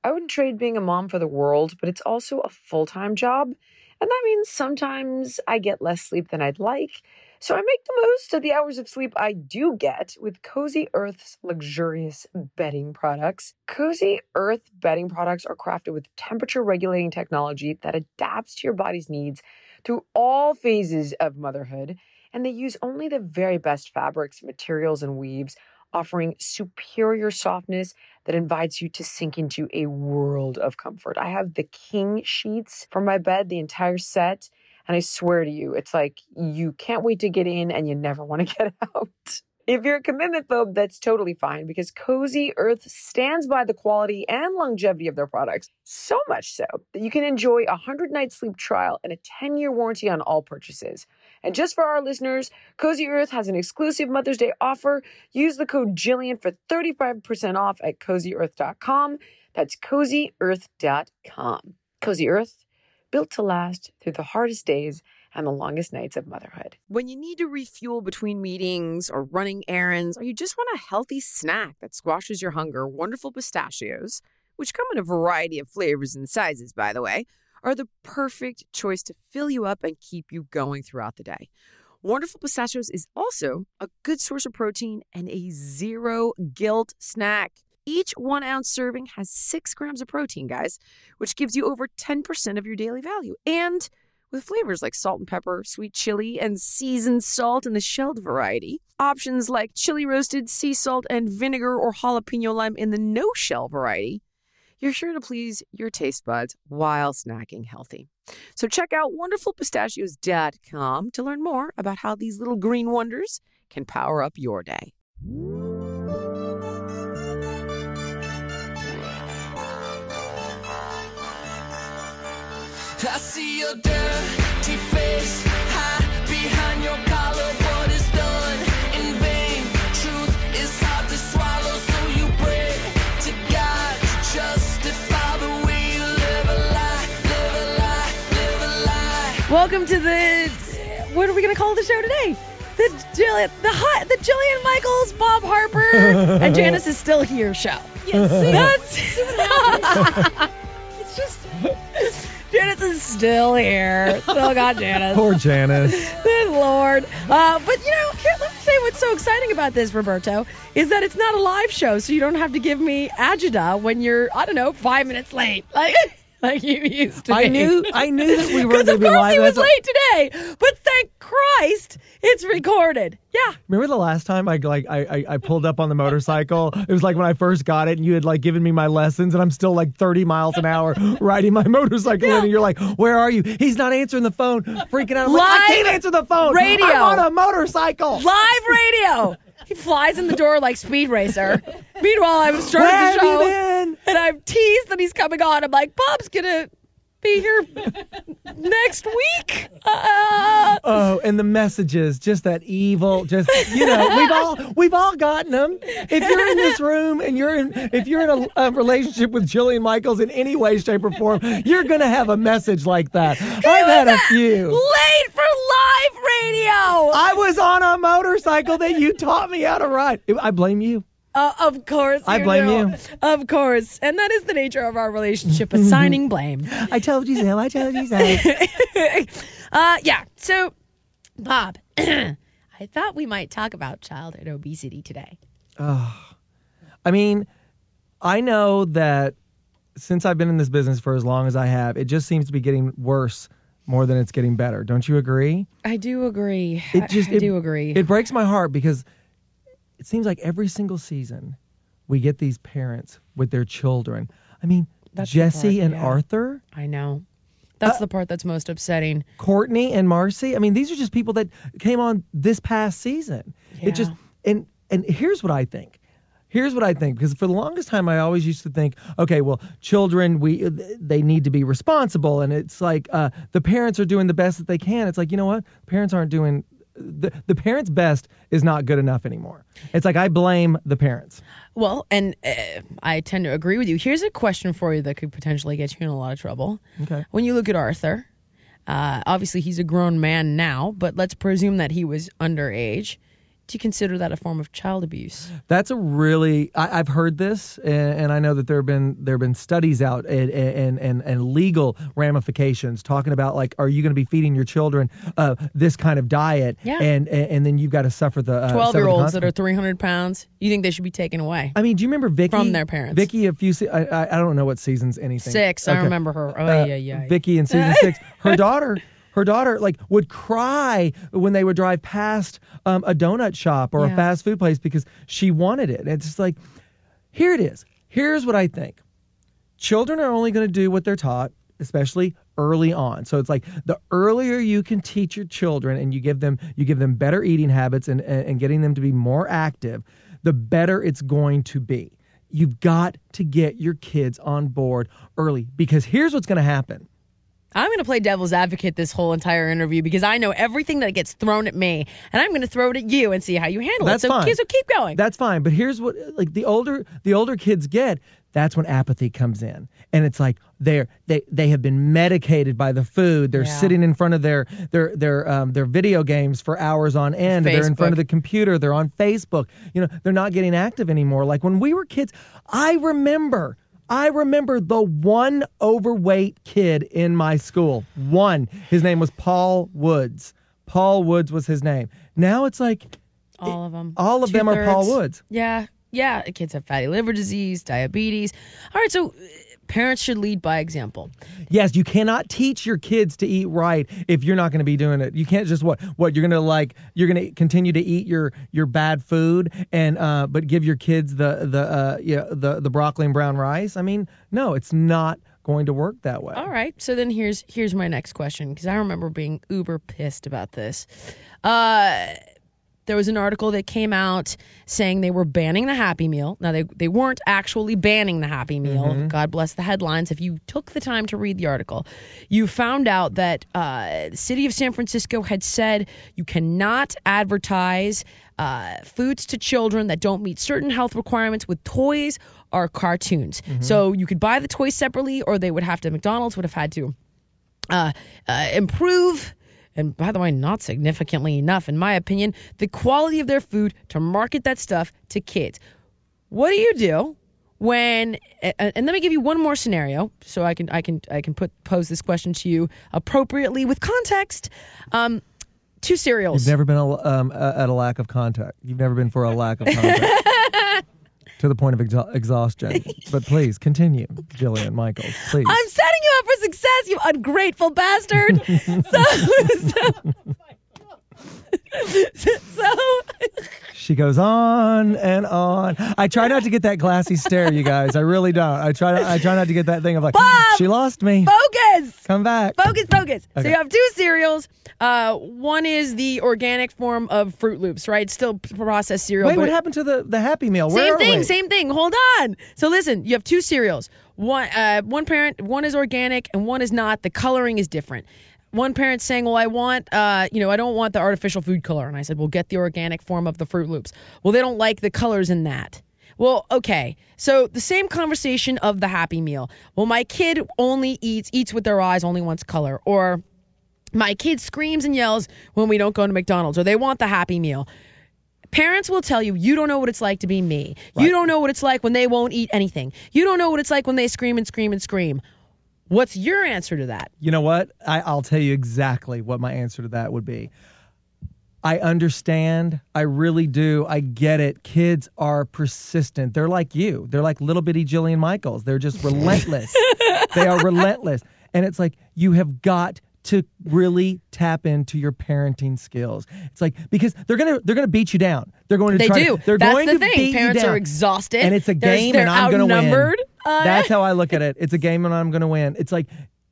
I wouldn't trade being a mom for the world, but it's also a full-time job. And that means sometimes I get less sleep than I'd like. So I make the most of the hours of sleep I do get with Cozy Earth's luxurious bedding products. Cozy Earth bedding products are crafted with temperature-regulating technology that adapts to your body's needs through all phases of motherhood. And they use only the very best fabrics, materials, and weaves, offering superior softness that invites you to sink into a world of comfort. I have the king sheets for my bed, the entire set, and I swear to you, it's like you can't wait to get in and you never want to get out. If you're a commitment phobe, that's totally fine because Cozy Earth stands by the quality and longevity of their products. So much so that you can enjoy a 100-night sleep trial and a 10-year warranty on all purchases. And just for our listeners, Cozy Earth has an exclusive Mother's Day offer. Use the code Jillian for 35% off at CozyEarth.com. That's CozyEarth.com. Cozy Earth, built to last through the hardest days and the longest nights of motherhood. When you need to refuel between meetings or running errands, or you just want a healthy snack that squashes your hunger, Wonderful Pistachios, which come in a variety of flavors and sizes, by the way, are the perfect choice to fill you up and keep you going throughout the day. Wonderful Pistachios is also a good source of protein and a zero-guilt snack. Each 1-ounce serving has 6 grams of protein, guys, which gives you over 10% of your daily value. And with flavors like salt and pepper, sweet chili, and seasoned salt in the shelled variety. Options like chili roasted, sea salt, and vinegar or jalapeno lime in the no-shell variety. You're sure to please your taste buds while snacking healthy. So check out wonderfulpistachios.com to learn more about how these little green wonders can power up your day. I see your dirty face, hide behind your collar. What is done in vain? Truth is hard to swallow, so you pray to God to justify the way you live a lie, live a lie, live a lie. Welcome to the, what are we going to call the show today? The Jillian Michaels, Bob Harper, and Janice is still here show. Yes, See what happens. It's just... Janice is still here. Still got Janice. Poor Janice. Good Lord. But, here, let me say what's so exciting about this, Roberto, is that it's not a live show, so you don't have to give me agita when you're, 5 minutes late. Like you used to be. I knew that we were going to be Because, of course, live. he was late today. But thank Christ it's recorded. Yeah. Remember the last time I pulled up on the motorcycle? It was like when I first got it, and you had given me my lessons, and I'm still 30 miles an hour riding my motorcycle, and you're like, "Where are you?" He's not answering the phone, freaking out. I'm like, I can't answer the phone. Radio. I'm on a motorcycle. Live radio. He flies in the door like Speed Racer. Meanwhile, I'm starting Where the show, have you been? and I'm teased that he's coming on. I'm like, Bob's gonna be here next week. Oh, and the messages, just that evil, we've all gotten them. If you're in this room and if you're in a relationship with Jillian Michaels in any way, shape, or form, you're gonna have a message like that. I've had a few. Late for live radio. I was on a motorcycle that you taught me how to ride. I blame you. Of course. I blame you. Of course. And that is the nature of our relationship, assigning blame. I told you so. I told you so. Yeah. So, Bob, I thought we might talk about childhood obesity today. I know that since I've been in this business for as long as I have, it just seems to be getting worse more than it's getting better. Don't you agree? I do agree. I do agree. It breaks my heart because it seems like every single season we get these parents with their children. That's Jesse and yeah. Arthur. I know. That's the part that's most upsetting. Courtney and Marcy. These are just people that came on this past season. Yeah. It just and here's what I think. Because for the longest time I always used to think, okay, well, children, they need to be responsible, and it's like the parents are doing the best that they can. It's like, you know what? Parents aren't doing the parents' best is not good enough anymore. It's like I blame the parents. Well, and I tend to agree with you. Here's a question for you that could potentially get you in a lot of trouble. Okay. When you look at Arthur, obviously he's a grown man now, but let's presume that he was underage. do you consider that a form of child abuse? That's a really I've heard this, and I know that there have been studies out and legal ramifications talking about, like, are you going to be feeding your children this kind of diet? Yeah. And then you've got to suffer the 12-year-olds that are 300 pounds. You think they should be taken away? I mean, do you remember Vicky From their parents. Vicky, I don't know what season's anything. 6. I remember her. Oh yeah. Vicky in season 6. Her daughter like would cry when they would drive past a donut shop or a fast food place because she wanted it. And it's just like, here it is. Here's what I think. Children are only going to do what they're taught, especially early on. So it's like the earlier you can teach your children and you give them better eating habits and getting them to be more active, the better it's going to be. You've got to get your kids on board early, because here's what's going to happen. I'm going to play devil's advocate this whole entire interview because I know everything that gets thrown at me, and I'm going to throw it at you and see how you handle That's it. So fine. kids will keep going. That's fine. But here's what, like, the older kids get, that's when apathy comes in. And it's like they have been medicated by the food. They're sitting in front of their video games for hours on end. Facebook. They're in front of the computer. They're on Facebook. You know, they're not getting active anymore. Like when we were kids, I remember the one overweight kid in my school. One. His name was Paul Woods. Paul Woods was his name. Now it's like all of them. All of them are Paul Woods. Yeah. Kids have fatty liver disease, diabetes. All right, so parents should lead by example. Yes, you cannot teach your kids to eat right if you're not going to be doing it. You can't just you're going to continue to eat your bad food and but give your kids the broccoli and brown rice. I mean, no, it's not going to work that way. All right, so then here's my next question, because I remember being uber pissed about this. There was an article that came out saying they were banning the Happy Meal. Now, they weren't actually banning the Happy Meal. Mm-hmm. God bless the headlines. If you took the time to read the article, you found out that the city of San Francisco had said you cannot advertise foods to children that don't meet certain health requirements with toys or cartoons. Mm-hmm. So you could buy the toys separately, or McDonald's would have had to improve, and by the way, not significantly enough, in my opinion, the quality of their food to market that stuff to kids. What do you do when? And let me give you one more scenario, so I can pose this question to you appropriately with context. 2 cereals. You've never been at a lack of contact. You've never been for a lack of contact. To the point of exhaustion. But please, continue, Jillian Michaels, please. I'm setting you up for success, you ungrateful bastard. So She goes on and on. I try not to get that glassy stare, you guys. I really don't. I try not to get that thing of like, Bob! She lost me. Focus! Come back. Focus. Okay. So you have 2 cereals. One is the organic form of Fruit Loops, right? Still processed cereal. Wait, but what happened to the Happy Meal? Where are we? Same thing. Hold on. So listen, you have 2 cereals. One parent, one is organic and one is not. The coloring is different. One parent's saying, well, I want, I don't want the artificial food color. And I said, well, get the organic form of the Fruit Loops. Well, they don't like the colors in that. Well, okay. So the same conversation of the Happy Meal. Well, my kid only eats with their eyes, only wants color. Or my kid screams and yells when we don't go to McDonald's, or they want the Happy Meal. Parents will tell you, you don't know what it's like to be me. Right. You don't know what it's like when they won't eat anything. You don't know what it's like when they scream and scream and scream. What's your answer to that? You know what? I'll tell you exactly what my answer to that would be. I understand. I really do. I get it. Kids are persistent. They're like you. They're like little bitty Jillian Michaels. They're just relentless. They are relentless. And it's like, you have got to really tap into your parenting skills. It's like, because they're gonna beat you down. They're going to They try do. To, they're That's going the to thing. beat Parents you down. are exhausted. And it's a game, They're and I'm going to win. outnumbered. That's how I look at it. It's a game, and I'm going to win. It's like,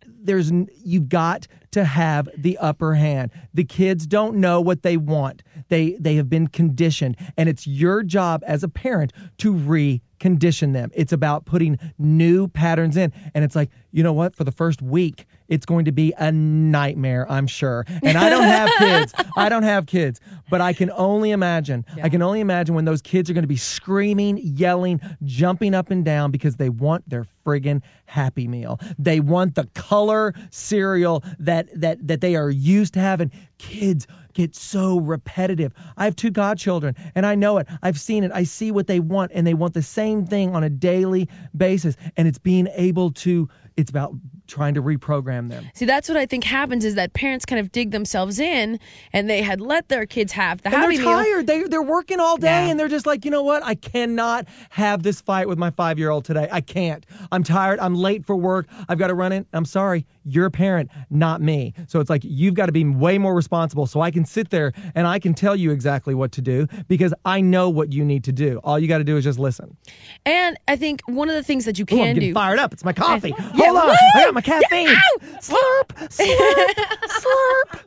you've got to have the upper hand. The kids don't know what they want. They have been conditioned, and it's your job as a parent to recondition them. It's about putting new patterns in, and it's like, you know what? For the first week, it's going to be a nightmare, I'm sure. And I don't have kids. But I can only imagine. Yeah. I can only imagine when those kids are going to be screaming, yelling, jumping up and down because they want their friggin' Happy Meal. They want the color cereal that they are used to having. kids get so repetitive. I have 2 godchildren, and I know it. I've seen it. I see what they want, and they want the same thing on a daily basis. And it's about trying to reprogram them. See, that's what I think happens is that parents kind of dig themselves in, and they had let their kids have the And Happy they're Meal. tired. They're working all day, Yeah. and they're just like, you know what? I cannot have this fight with my 5-year-old today. I can't. I'm tired. I'm late for work. I've got to run in. I'm sorry. You're a parent, not me. So it's like you've got to be way more responsible so I can sit there and I can tell you exactly what to do because I know what you need to do. All you got to do is just listen. And I think one of the things that you Ooh, I'm can getting do. fired up. It's my coffee. Yeah, Hold on. woo! I got my caffeine. Ow! Slurp, slurp, slurp.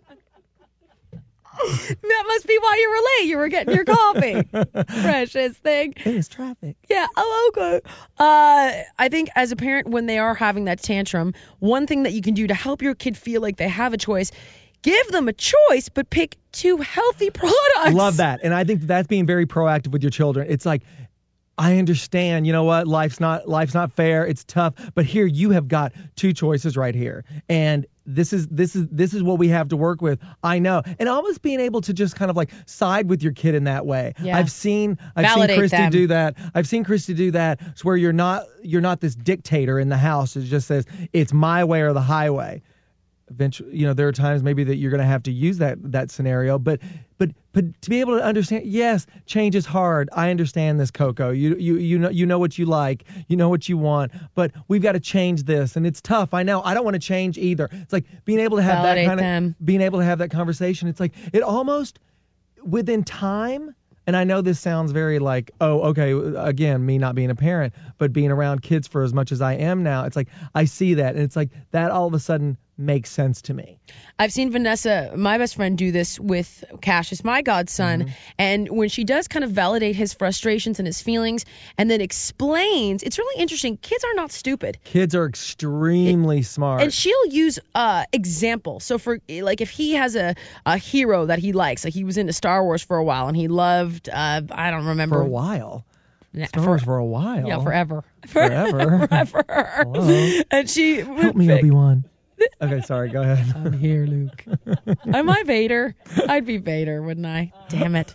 That must be why you were late. You were getting your coffee. Precious thing. It was traffic. Yeah, oh, okay. I think as a parent, when they are having that tantrum, one thing that you can do to help your kid feel like they have a choice, give them a choice, but pick 2 healthy products. Love that. And I think that's being very proactive with your children. It's like, I understand, you know what? Life's not fair. It's tough. But here you have got 2 choices right here. And this is what we have to work with. I know. And almost being able to just kind of like side with your kid in that way. Yeah. I've seen Validate Christy them. do that. I've seen Christy do that. It's where you're not this dictator in the house. It just says it's my way or the highway. Eventually, you know, there are times maybe that you're going to have to use that scenario, but to be able to understand, yes, change is hard. I understand this, Coco. You know what you like, you know what you want, but we've got to change this, and it's tough. I know. I don't want to change either. It's like being able to have Validate that kind them. of being able to have that conversation. It's like it almost within time. And I know this sounds very like, oh, okay, again, me not being a parent, but being around kids for as much as I am now, it's like I see that, and it's like that all of a sudden makes sense to me. I've seen Vanessa, my best friend, do this with Cassius, my godson. Mm-hmm. And when she does kind of validate his frustrations and his feelings and then explains, it's really interesting. Kids are not stupid. Kids are extremely smart. And she'll use examples. So for like if he has a hero that he likes, like he was into Star Wars for a while and he loved, I don't remember. For a while. Nah, Star Wars for a while. Yeah, forever. Forever. Forever. Hello. And she Help me, Obi-Wan. Okay, sorry, go ahead. I'm here, Luke. Am I Vader? I'd be Vader, wouldn't I? Damn it.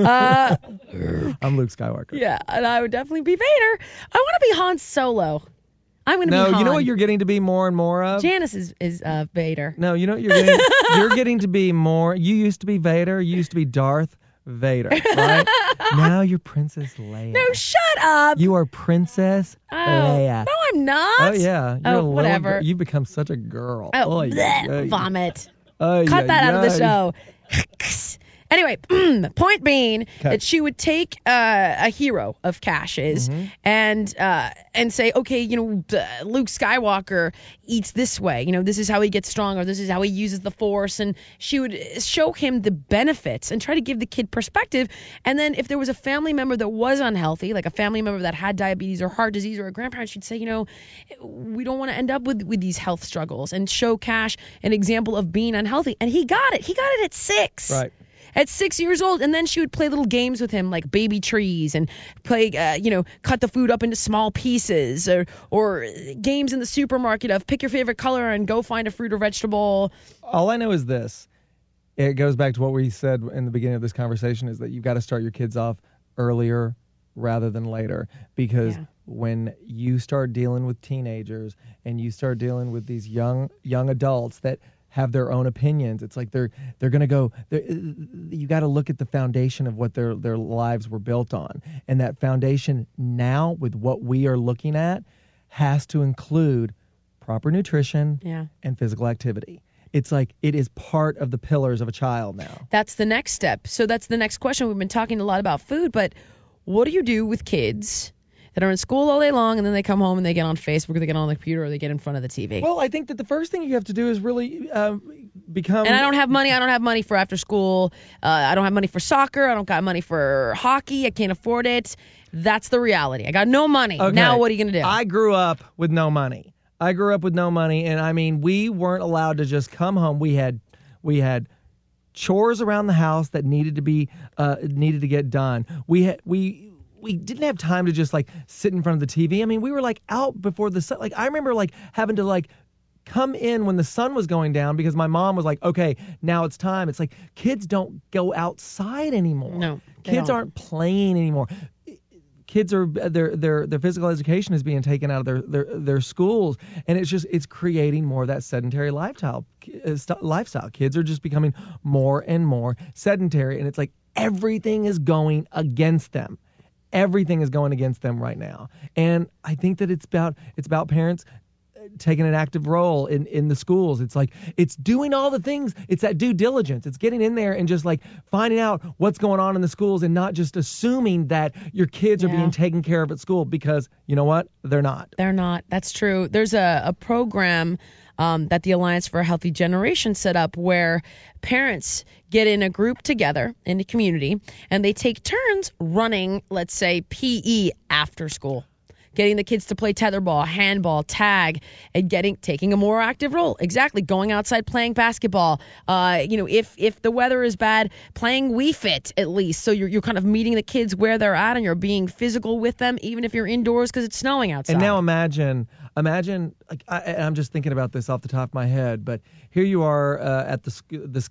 I'm Luke Skywalker. Yeah, and I would definitely be Vader. I want to be Han Solo. I'm going to be Han. No, you know what you're getting to be more and more of? Janice is Vader. No, you know what you're getting? You're getting to be more. You used to be Vader. You used to be Darth Vader, right? Now you're Princess Leia. No, shut up. You are Princess Leia. No, I'm not. Oh, yeah. You're a little whatever. girl. You've become such a girl. Oh, Oy, bleh, oy. vomit. Oy, Cut oy, that out of the oy. show. Anyway, point being that she would take a hero of Cash's and say, okay, you know, Luke Skywalker eats this way. You know, this is how he gets stronger. This is how he uses the Force. And she would show him the benefits and try to give the kid perspective. And then if there was a family member that was unhealthy, like a family member that had diabetes or heart disease or a grandparent, she'd say, you know, we don't want to end up with these health struggles and show Cash an example of being unhealthy. And he got it. He got it at 6. Right. At 6 years old, and then she would play little games with him like baby trees and play, cut the food up into small pieces or games in the supermarket of pick your favorite color and go find a fruit or vegetable. All I know is this. It goes back to what we said in the beginning of this conversation is that you've got to start your kids off earlier rather than later because when you start dealing with teenagers and you start dealing with these young adults that have their own opinions. It's like they're going to go. You got to look at the foundation of what their lives were built on, and that foundation now with what we are looking at has to include proper nutrition and physical activity. It's like it is part of the pillars of a child now. That's the next step. So that's the next question. We've been talking a lot about food, but what do you do with kids that are in school all day long and then they come home and they get on Facebook or they get on the computer or they get in front of the TV? Well, I think that the first thing you have to do is really become... And I don't have money for after school. I don't have money for soccer. I don't got money for hockey. I can't afford it. That's the reality. I got no money. Okay. Now what are you going to do? I grew up with no money. And I mean, we weren't allowed to just come home. We had chores around the house that needed to get done. We didn't have time to just like sit in front of the TV. I mean, we were like out before the sun. Like I remember like having to like come in when the sun was going down because my mom was like, okay, now it's time. It's like kids don't go outside anymore. No, they kids don't. aren't playing anymore. Kids are their physical education is being taken out of their schools, and it's creating more of that sedentary lifestyle. Kids are just becoming more and more sedentary, and it's like everything is going against them. Everything is going against them right now, and I think that it's about parents taking an active role in the schools. It's like it's doing all the things. It's that due diligence. It's getting in there and just like finding out what's going on in the schools and not just assuming that your kids are being taken care of at school, because you know what? They're not. They're not. That's true. There's a program that the Alliance for a Healthy Generation set up where parents get in a group together in the community and they take turns running, let's say, PE after school. Getting the kids to play tetherball, handball, tag, and taking a more active role. Exactly. Going outside, playing basketball. If the weather is bad, playing Wii Fit at least. So you're kind of meeting the kids where they're at, and you're being physical with them, even if you're indoors because it's snowing outside. And now imagine, like I'm just thinking about this off the top of my head, but here you are at the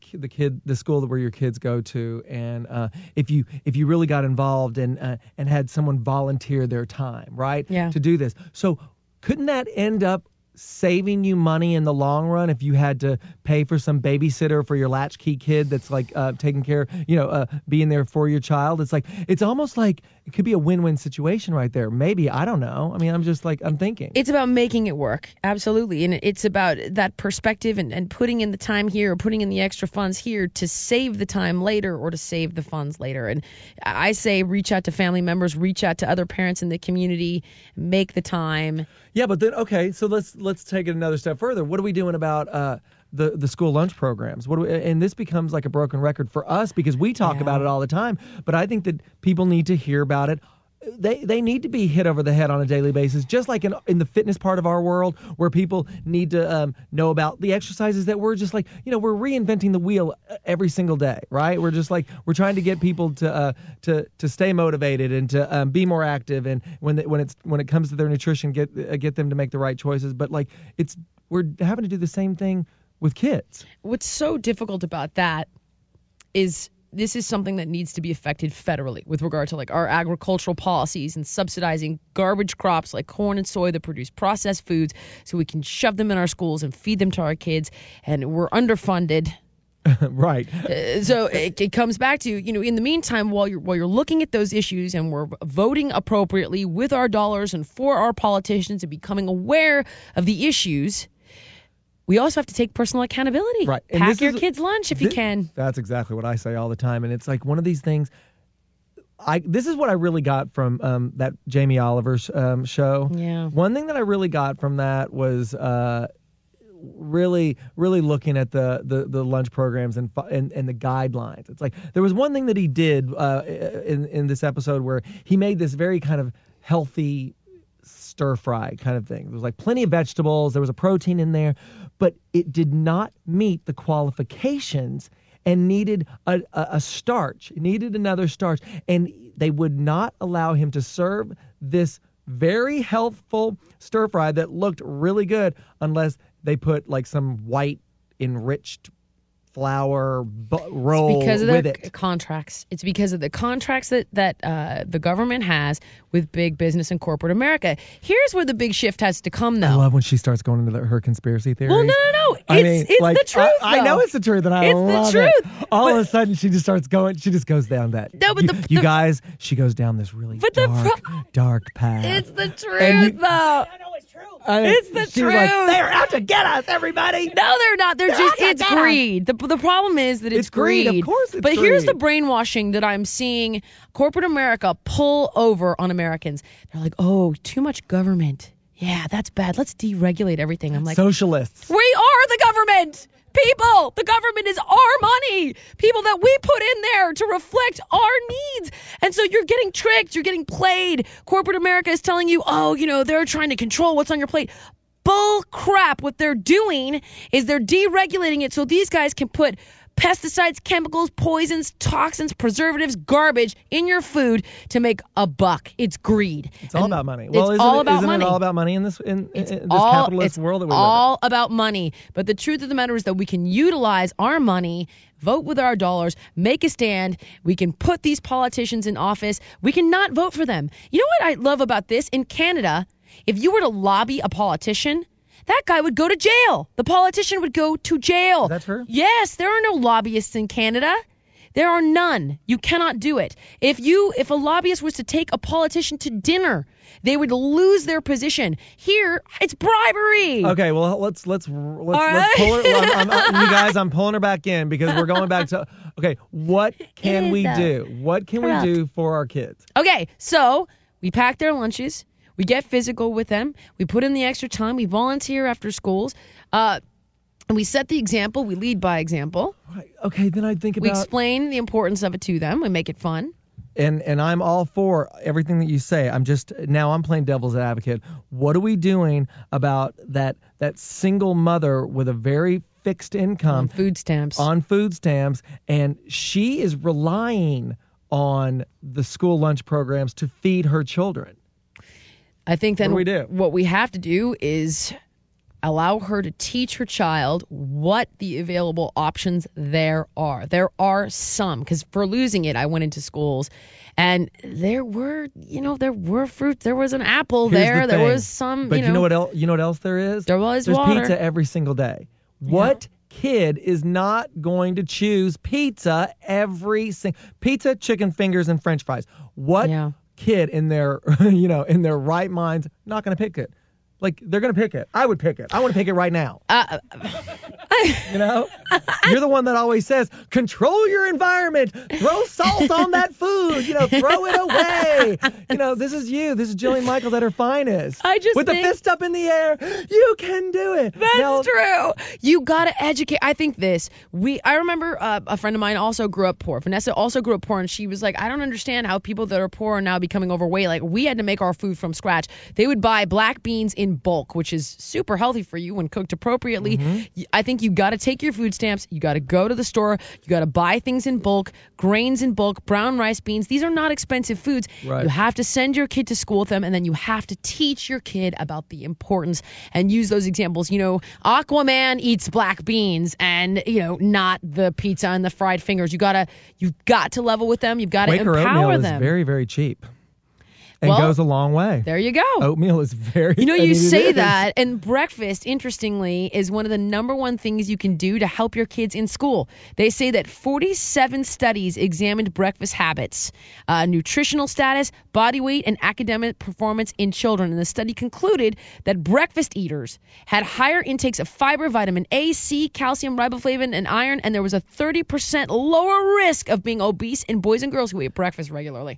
school where your kids go to, and if you really got involved and had someone volunteer their time, right? Yeah. To do this. So couldn't that end up saving you money in the long run if you had to pay for some babysitter for your latchkey kid that's like taking care, being there for your child? It's like, it's almost like it could be a win-win situation right there. Maybe, I don't know. I mean, I'm thinking. It's about making it work. Absolutely. And it's about that perspective and putting in the time here or putting in the extra funds here to save the time later or to save the funds later. And I say reach out to family members, reach out to other parents in the community, make the time. Yeah, but then, okay, so let's take it another step further. What are we doing about the school lunch programs? And this becomes like a broken record for us because we talk about it all the time, but I think that people need to hear about it. They need to be hit over the head on a daily basis, just like in the fitness part of our world where people need to know about the exercises that we're just like, we're reinventing the wheel every single day, right? We're just like, we're trying to get people to stay motivated and to be more active. And when it comes to their nutrition, get them to make the right choices. But like we're having to do the same thing with kids. What's so difficult about that is this is something that needs to be affected federally with regard to like our agricultural policies and subsidizing garbage crops like corn and soy that produce processed foods so we can shove them in our schools and feed them to our kids. And we're underfunded. Right. So it comes back to, in the meantime, while you're looking at those issues and we're voting appropriately with our dollars and for our politicians and becoming aware of the issues, we also have to take personal accountability. Right. Pack your kids' lunch if you can. That's exactly what I say all the time. And it's like one of these things. This is what I really got from that Jamie Oliver show. Yeah. One thing that I really got from that was really looking at the lunch programs and the guidelines. It's like there was one thing that he did in this episode where he made this very kind of healthy stir fry kind of thing. There was like plenty of vegetables. There was a protein in there, but it did not meet the qualifications and needed a starch. It needed another starch. And they would not allow him to serve this very healthful stir fry that looked really good unless they put like some white enriched flour roll because of with the it. contracts. It's because of the contracts that the government has with big business and corporate America. Here's where the big shift has to come, though. I love when she starts going into her conspiracy theories. Well, no. It's the truth, I know though. it's the truth, and I It's love the it. truth. All of a sudden, she just starts going. She just goes down that. No, but you guys, she goes down this really dark path. It's the truth, And though. I mean, It's the she was like, truth. they're out to get us, everybody. No, they're not. It's greed. The problem is that it's greed. Of course it's But here's greed. the brainwashing that I'm seeing corporate America pull over on Americans. They're like, oh, too much government. Yeah, that's bad. Let's deregulate everything. I'm like, Socialists. we are the government. People, the government is our money. People that we put in there to reflect our needs. And so you're getting tricked. You're getting played. Corporate America is telling you, they're trying to control what's on your plate. Bull crap. What they're doing is they're deregulating it so these guys can put pesticides, chemicals, poisons, toxins, preservatives, garbage in your food to make a buck. It's greed. It's all about money. It's all about money. Isn't it all about money in this It's capitalist world that we live in? all about money. But the truth of the matter is that we can utilize our money, vote with our dollars, make a stand. We can put these politicians in office. We can not vote for them. You know what I love about this? In Canada, if you were to lobby a politician, that guy would go to jail. The politician would go to jail. That's true? Yes, there are no lobbyists in Canada. There are none. You cannot do it. If a lobbyist was to take a politician to dinner, they would lose their position. Here, it's bribery. Okay, well let's pull right. her. You guys, I'm pulling her back in because we're going back to. Okay, what can we do? What can we do for our kids? Okay, so we pack their lunches. We get physical with them. We put in the extra time. We volunteer after schools. And we set the example. We lead by example. Right. Okay, then I think about. We explain the importance of it to them. We make it fun. And I'm all for everything that you say. I'm playing devil's advocate. What are we doing about that single mother with a very fixed income On food stamps, and she is relying on the school lunch programs to feed her children? I think then what do we do? What we have to do is allow her to teach her child what the available options there are. There are some, because for losing it, I went into schools and there were fruit. There was an apple there. There was some, But you know what else there is? There's water. Pizza every single day. What kid is not going to choose pizza pizza, chicken fingers, and French fries? What kid in their right mind not going to pick it? Like, they're going to pick it. I would pick it. I want to pick it right now. You're the one that always says, control your environment. Throw salt on that food. Throw it away. This is you. This is Jillian Michaels at her finest. With the fist up in the air. You can do it. That's true. You got to educate. I think I remember a friend of mine also grew up poor. Vanessa also grew up poor, and she was like, I don't understand how people that are poor are now becoming overweight. Like, we had to make our food from scratch. They would buy black beans in bulk, which is super healthy for you when cooked appropriately. Mm-hmm. I think you got to take your food stamps. You got to go to the store. You got to buy things in bulk, grains in bulk, brown rice, beans. These are not expensive foods. Right. You have to send your kid to school with them, and then you have to teach your kid about the importance and use those examples. Aquaman eats black beans and, not the pizza and the fried fingers. You've got to level with them. You've got to Quaker empower oatmeal them. Is very, very cheap. And goes a long way. There you go. Oatmeal is very. You say that, and breakfast, interestingly, is one of the number one things you can do to help your kids in school. They say that 47 studies examined breakfast habits, nutritional status, body weight, and academic performance in children. And the study concluded that breakfast eaters had higher intakes of fiber, vitamin A, C, calcium, riboflavin, and iron, and there was a 30% lower risk of being obese in boys and girls who ate breakfast regularly.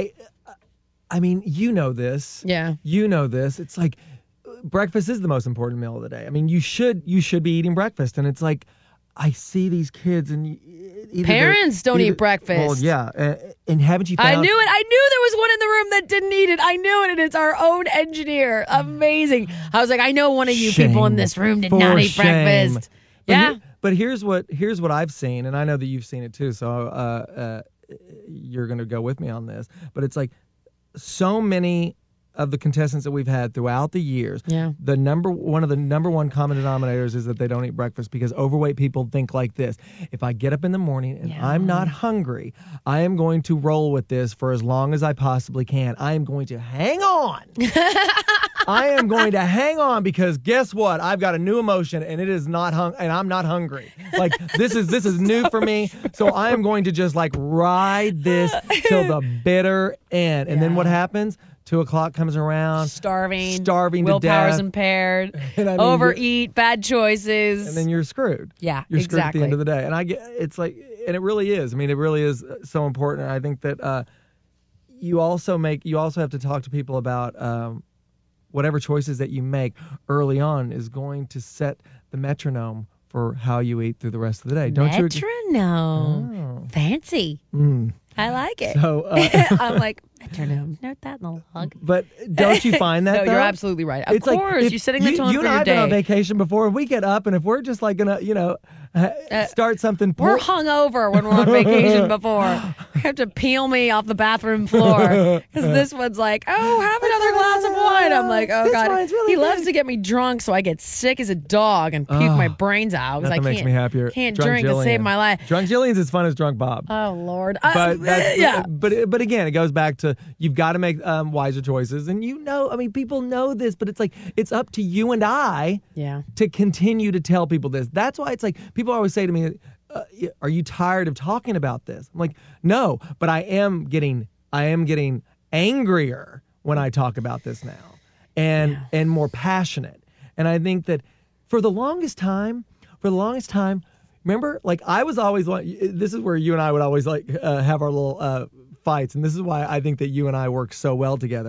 I mean, you know this. Yeah. You know this. It's like breakfast is the most important meal of the day. I mean, you should be eating breakfast, and it's like I see these kids and parents don't eat breakfast. Well, yeah, and haven't you found? I knew it. I knew there was one in the room that didn't eat it. I knew it, and it's our own engineer. Amazing. I was like, I know one of you people in this room did not eat breakfast. But here's what I've seen, and I know that you've seen it too. So you're gonna go with me on this. But it's like, so many of the contestants that we've had throughout the years, one of the number one common denominators is that they don't eat breakfast, because overweight people think like this: if I get up in the morning and I'm not hungry, I am going to roll with this for as long as I possibly can. I am going to hang on. I am going to hang on, because guess what? I've got a new emotion, and it is not and I'm not hungry. Like, this is new for me. So I am going to just ride this till the bitter end. And then what happens? 2 o'clock comes around. Starving to death. Willpower's impaired. And overeat, bad choices. And then you're screwed. Yeah, you're screwed at the end of the day. And it's like, and it really is. I mean, it really is so important. I think that you also have to talk to people about whatever choices that you make early on is going to set the metronome for how you eat through the rest of the day. Don't you? Metronome. Oh. Fancy. I like it. So I'm like, metronome. Note that in the log. But don't you find that? No, you're absolutely right. Of course, you're setting the tone for your day. You and I have been on vacation before. If we get up and if we're just gonna, start something. We're hungover when we're on vacation before. You have to peel me off the bathroom floor because this one's like, oh, have another glass of wine. I'm like, oh, This God. wine's really He loves good. to get me drunk so I get sick as a dog and puke my brains out because I Nothing makes me happier. can't Drunk drink to save Jillian. my life. Drunk Jillian's as fun as Drunk Bob. Oh, Lord. But that's, yeah. but again, it goes back to you've got to make wiser choices, and people know this, but it's like it's up to you and I Yeah. to continue to tell people this. That's why it's like people always say to me, "Are you tired of talking about this?" I'm like, "No, but I am getting angrier when I talk about this now, and more passionate." And I think that for the longest time, remember, like I was always this is where you and I would always like have our little fights, and this is why I think that you and I work so well together.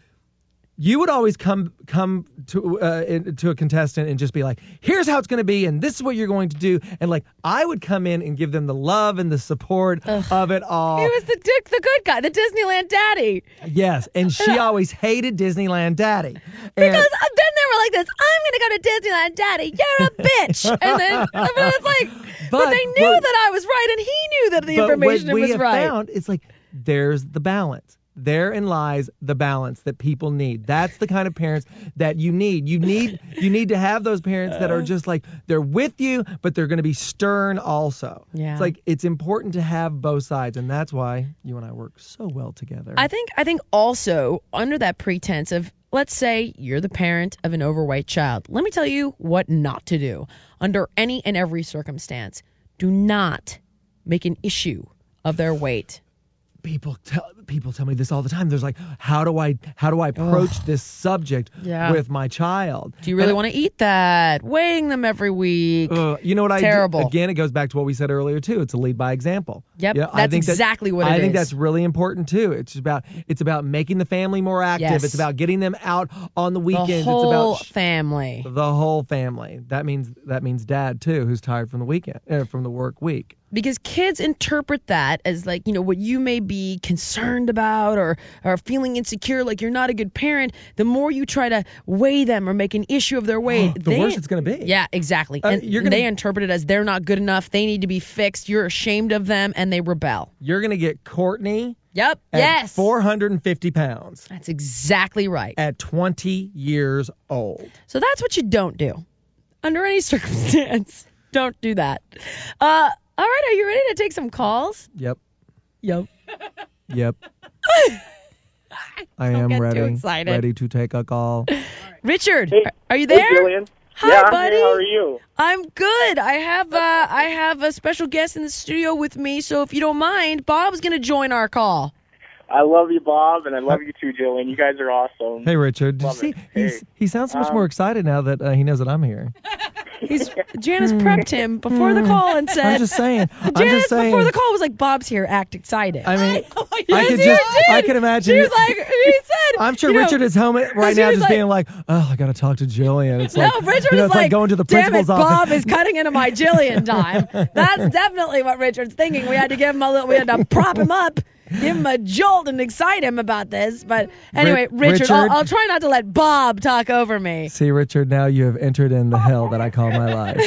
You would always come to a contestant and just be like, "Here's how it's going to be, and this is what you're going to do," and like I would come in and give them the love and the support of it all. He was the good guy, the Disneyland daddy. Yes, and she always hated Disneyland Daddy. Because then they were like this, I'm going to go to Disneyland Daddy, you're a bitch. And then but it's like, but they knew that I was right and he knew that the information what we was have right. found, it's like there's the balance. Therein lies the balance that people need. That's the kind of parents that you need. You need to have those parents that are just like they're with you, but they're going to be stern also. Yeah. It's like it's important to have both sides, and that's why you and I work so well together. I think also under that pretense of, let's say you're the parent of an overweight child. Let me tell you what not to do under any and every circumstance. Do not make an issue of their weight. People tell me this all the time. There's like, how do I approach this subject with my child? Do you really want to eat that? Weighing them every week. You know what Terrible. I do? Again, it goes back to what we said earlier too. It's a lead by example. Yep, You know, that's exactly what it I think is. that's really important too. It's about making the family more active. Yes. It's about getting them out on the weekends. The whole it's about family. the whole family. That means dad too, who's tired from the weekend, from the work week. Because kids interpret that as like, what you may be concerned about or feeling insecure, like you're not a good parent. The more you try to weigh them or make an issue of their weight, the worse it's going to be. Yeah, exactly. And they interpret it as they're not good enough. They need to be fixed. You're ashamed of them, and they rebel. You're going to get Courtney. Yep. At Yes. 450 pounds. That's exactly right. At 20 years old. So that's what you don't do. Under any circumstance, don't do that. All right, are you ready to take some calls? Yep. Yep. I am get too ready. excited. Ready to take a call. Richard, Hey, are you there? Hey, Jillian. Hi, yeah, buddy. Hey, how are you? I'm good. I have a special guest in the studio with me, so if you don't mind, Bob's going to join our call. I love you, Bob, and I love you too, Jillian. You guys are awesome. Hey, Richard. Did you Love see? it. Hey. He sounds so much more excited now that he knows that I'm here. Janice prepped him before the call and said, I'm just saying. Janice before the call was like, Bob's here, act excited. I mean, Yes, I could imagine. She was like, he said. I'm sure Richard is home right she now, was just like- being like, "Oh, I gotta talk to Jillian." It's like, No, Richard you know, is it's like going to the damn it, principal's office. Bob is cutting into my Jillian time. That's definitely what Richard's thinking. We had to give him we had to prop him up, give him a jolt and excite him about this. But anyway, Richard, I'll try not to let Bob talk over me. See, Richard, now you have entered in the hell that I call my life.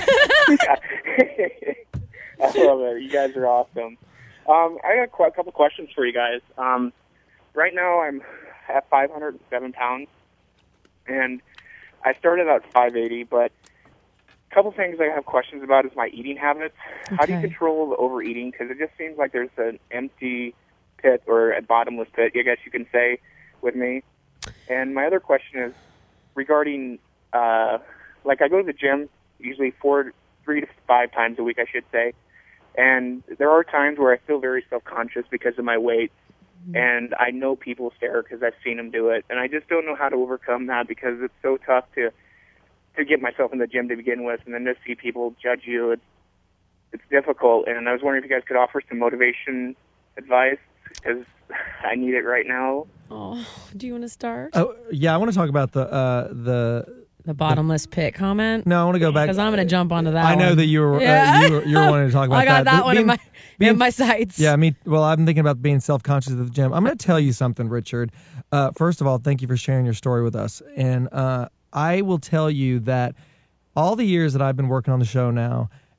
I love it. You guys are awesome. I got a couple questions for you guys. Right now, I'm at 507 pounds, and I started at 580, but a couple things I have questions about is my eating habits. How do you Okay. control the overeating? Because it just seems like there's an empty pit or a bottomless pit, I guess you can say, with me. And my other question is regarding, like I go to the gym usually 3 to 5 times a week, I should say. And there are times where I feel very self-conscious because of my weight. And I know people stare because I've seen them do it. And I just don't know how to overcome that because it's so tough to get myself in the gym to begin with and then to see people judge you. It's difficult. And I was wondering if you guys could offer some motivation advice because I need it right now. Oh, do you want to start? Oh, yeah, I want to talk about the. The bottomless pit comment? No, I want to go back. Because I'm going to jump onto that I know one. that you were Yeah. you were wanting to talk about I got that one in Being- my sights. Yeah, well, I'm thinking about being self-conscious at the gym. I'm going to tell you something, Richard. First of all, thank you for sharing your story with us. And I will tell you that all the years that I've been working on the show now,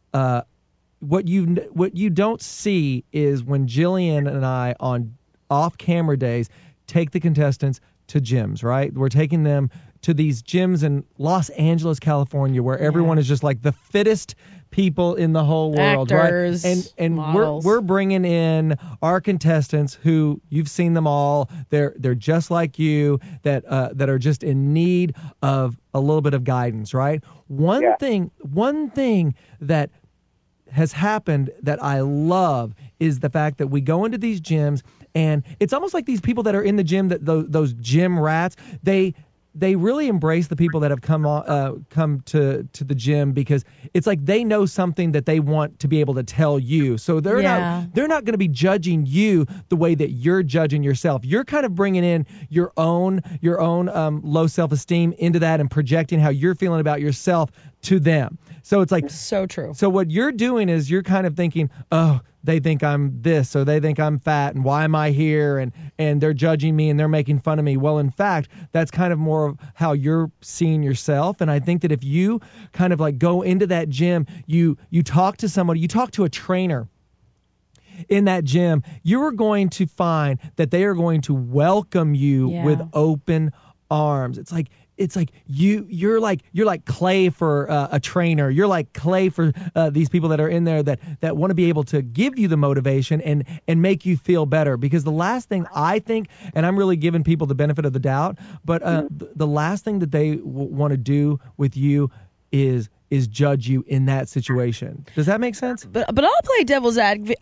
what you don't see is when Jillian and I on off-camera days take the contestants to gyms, right? We're taking them to these gyms in Los Angeles, California, where everyone is just like the fittest people in the whole world, Actors, right? And models. we're bringing in our contestants who you've seen them all. They're just like you that are just in need of a little bit of guidance, right? One thing that has happened that I love is the fact that we go into these gyms and it's almost like these people that are in the gym, that those gym rats, they really embrace the people that have come to the gym, because it's like they know something that they want to be able to tell you. So they're not going to be judging you the way that you're judging yourself. You're kind of bringing in your own low self-esteem into that and projecting how you're feeling about yourself to them. So it's like so true. So what you're doing is you're kind of thinking, oh, they think I'm this, or they think I'm fat, and why am I here? And they're judging me and they're making fun of me. Well, in fact, that's kind of more of how you're seeing yourself. And I think that if you kind of like go into that gym, you talk to somebody, you talk to a trainer in that gym, you are going to find that they are going to welcome you with open arms. It's like you're like clay for a trainer. You're like clay for these people that are in there that want to be able to give you the motivation and make you feel better. Because the last thing I think, and I'm really giving people the benefit of the doubt, but the last thing that they want to do with you is judge you in that situation. Does that make sense? But I'll play devil's advocate.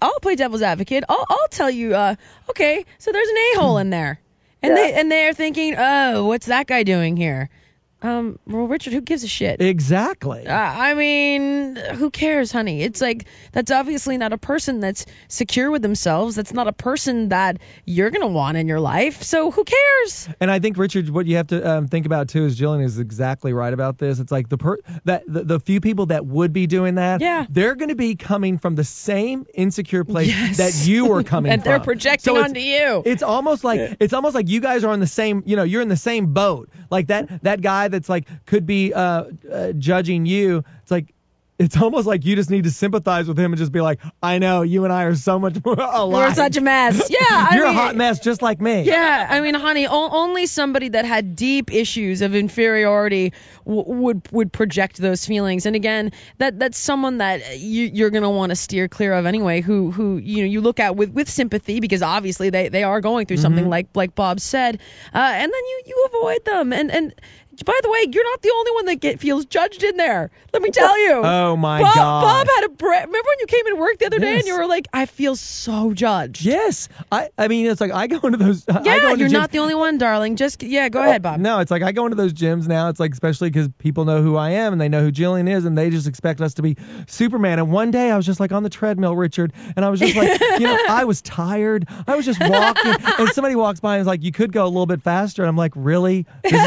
I'll tell you. Okay, so there's an a-hole in there. And they're thinking, oh, what's that guy doing here? Well, Richard, who gives a shit? Exactly. I mean, who cares, honey? It's like, that's obviously not a person that's secure with themselves. That's not a person that you're going to want in your life. So who cares? And I think, Richard, what you have to think about, too, is Jillian is exactly right about this. It's like the few people that would be doing that, they're going to be coming from the same insecure place that you were coming and from. they're projecting onto you. It's almost like you guys are on the same, you're in the same boat. Like that guy that's like could be judging you. It's like it's almost like you just need to sympathize with him and just be like, I know, you and I are so much more alike. We're such a mess. Yeah, you're a hot mess just like me. Yeah, I mean, honey, only somebody that had deep issues of inferiority would project those feelings. And again, that's someone that you're gonna want to steer clear of anyway. Who you look at with sympathy, because obviously they are going through something like Bob said, and then you avoid them. And by the way, you're not the only one that feels judged in there. Let me tell you. Oh, my God. God. Bob had remember when you came into work the other day and you were like, I feel so judged. Yes. I mean, it's like I go into those. Yeah, you're not the only one, darling. Go ahead, Bob. No, it's like I go into those gyms now. It's like, especially because people know who I am and they know who Jillian is and they just expect us to be Superman. And one day I was just like on the treadmill, Richard, and I was just like, I was tired. I was just walking and somebody walks by and is like, you could go a little bit faster. And I'm like, really?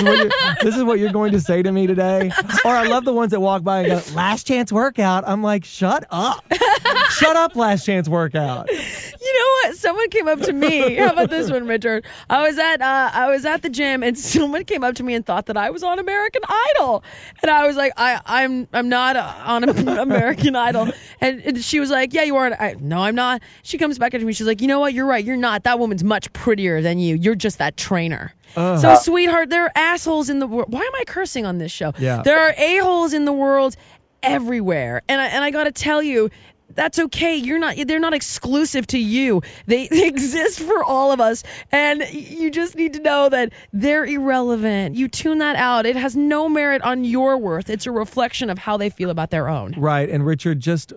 This is what you're going to say to me today? Or I love the ones that walk by and go, last chance workout. I'm like, shut up. Shut up, last chance workout. You know what? Someone came up to me. How about this one, Richard? I was at the gym and someone came up to me and thought that I was on American Idol. And I was like, I'm not on American Idol. And she was like, yeah, you are. No, I'm not. She comes back at me. She's like, you know what? You're right. You're not. That woman's much prettier than you. You're just that trainer. So, sweetheart, there are assholes in the world. Why am I cursing on this show? Yeah. There are a-holes in the world everywhere. And I got to tell you, that's okay. They're not exclusive to you. They exist for all of us. And you just need to know that they're irrelevant. You tune that out. It has no merit on your worth. It's a reflection of how they feel about their own. Right. And Richard, just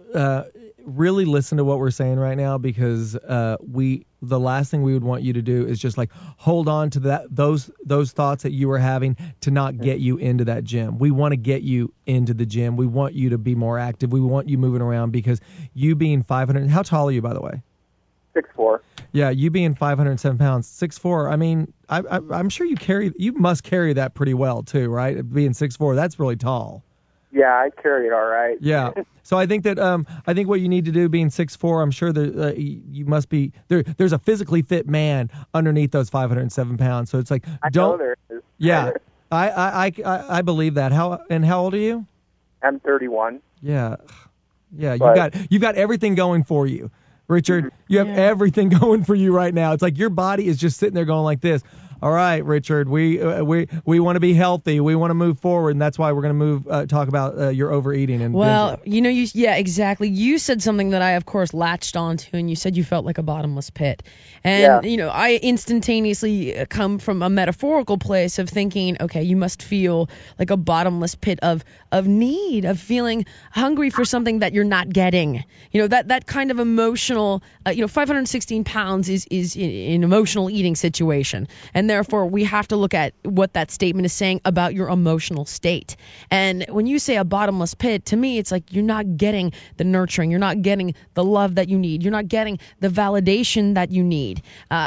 really listen to what we're saying right now, because the last thing we would want you to do is just like hold on to those thoughts that you were having to not get you into that gym. We want to get you into the gym. We want you to be more active. We want you moving around, because you being 500, how tall are you, by the way? 6'4". Yeah, you being 507 pounds, 6'4". I mean, I'm sure you must carry that pretty well too, right? Being 6'4", that's really tall. Yeah, I carry it all right. Yeah. So I think that I think what you need to do, being 6'4", I'm sure that you must be there's a physically fit man underneath those 507 pounds. So it's like I know there is. Yeah. I believe that. How old are you? I'm 31. Yeah. Yeah, But- you've got everything going for you, Richard. You have Yeah. everything going for you right now. It's like your body is just sitting there going like this. All right, Richard, we want to be healthy. We want to move forward, and that's why we're going to talk about your overeating and Well, binging. yeah, exactly. You said something that I, of course, latched onto, and you said you felt like a bottomless pit. And, Yeah. I instantaneously come from a metaphorical place of thinking, okay, you must feel like a bottomless pit of need, of feeling hungry for something that you're not getting. That kind of emotional, 516 pounds is an emotional eating situation. And therefore, we have to look at what that statement is saying about your emotional state. And when you say a bottomless pit, to me, it's like you're not getting the nurturing. You're not getting the love that you need. You're not getting the validation that you need.